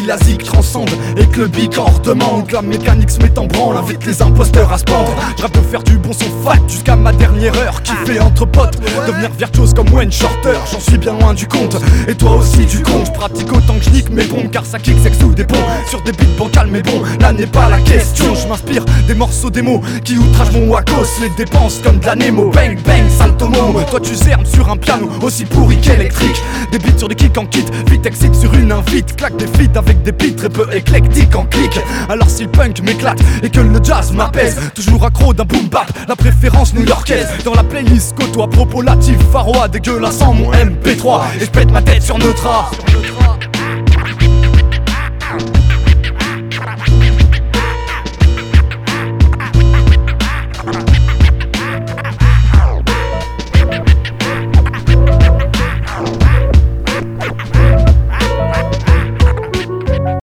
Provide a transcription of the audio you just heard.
la zik transcende et que le bicorps demande, que la mécanique se met en branle, invite les imposteurs à se pendre. Je rêve de faire du bon son fat jusqu'à ma dernière heure, kiffer entre potes, devenir virtuose comme Wayne Shorter. J'en suis bien loin du compte, et toi aussi du compte. Je pratique autant que je nique mes bombes, car ça kick sexe sous des ponts, sur des beats bancals, mais bon, là n'est pas la question. Je m'inspire des morceaux démo qui outragent mon wakos, les dépenses comme de la Nemo. Bang bang Santomo, toi tu zermes sur un piano aussi pourri qu'électrique. Des beats sur des kicks en kit, vite excite sur une invite, claque des feats avec des beats très peu éclectiques en clic. Alors si le punk m'éclate et que le jazz m'apaise, toujours accro d'un boom bap, la préférence new-yorkaise. Dans la playlist côtoie propos latif, Faroa dégueulasse en mon MP3, et je pète ma tête sur Neutra.